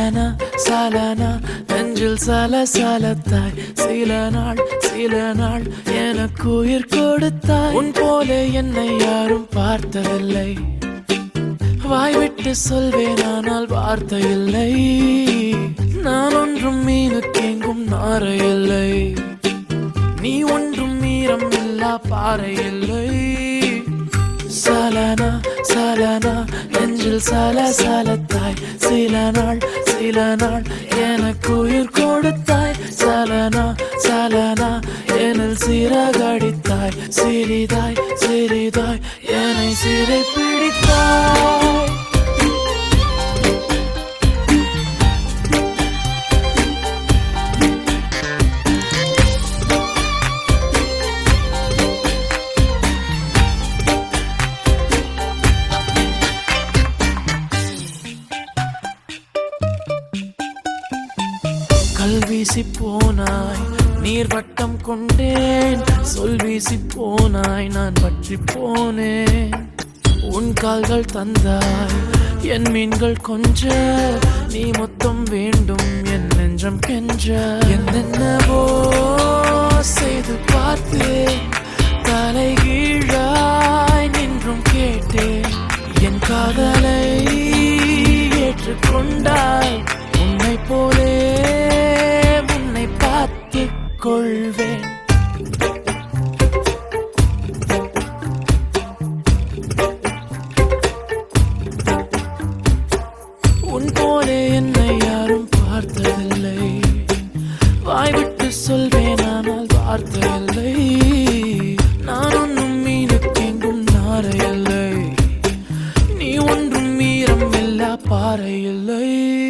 சலனா சலனா நெஞ்சில் சலசலத்தாய் சில நாள் எனக்கு உயிர் கொடுத்தாய். உன் போல என்னை யாரும் பார்த்ததில்லை, வாய்விட்டு சொல்வேன் ஆனால் வார்த்தை இல்லை. நான் ஒன்றும் மீனுக்கெங்கும் நாரை இல்லை, நீ ஒன்றும் மீறம் இல்லா பாறை இல்லை. சலனா சலனா நெஞ்சில் சலசலத்தாய் சில நாள் எனக்கு உயிர் கொடுத்தாய். சலனா சலனா எனில் சிறகடித்தாய், சிறிதாய் சிறிதாய் என்னை சிறை பிடித்தாய். கல்வீசி போனாய், நீர் வட்டம் கொண்டேன், சொல் வீசி போனாய், நான் பற்றி போனேன். உன் கால்கள் தந்தாய், என் மீன்கள் கொஞ்ச, நீ மொத்தம் வேண்டும் என் நெஞ்சம் கெஞ்ச. என்னென்னவோ செய்து பார்த்தேன், தலை கீழாய் நின்றும் கேட்டேன். என் காதலை ஏற்றுக்கொண்டாய், உன்னை போலே உன்னை பார்த்துக் கொள்வேன். உன் போலே என்னை யாரும் பார்த்ததில்லை, வாய்விட்டு சொல்வேன் ஆனால் வார்த்தை இல்லை. நான் ஒன்றும் மீனுக்கெங்கும் நாரை இல்லை, நீ ஒன்றும் மீறம் இல்லா பாறை இல்லை.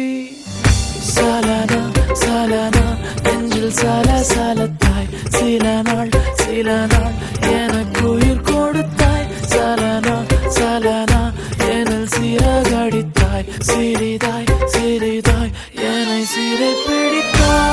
சலனா சலனா நெஞ்சில் சலசலத்தாய் சில நாள் எனக்கு உயிர் கொடுத்தாய். சலனா சலனா எனில் சிறகடித்தாய், சிறிதாய் சிறிதாய் என்னை சிறை பிடித்தாய்.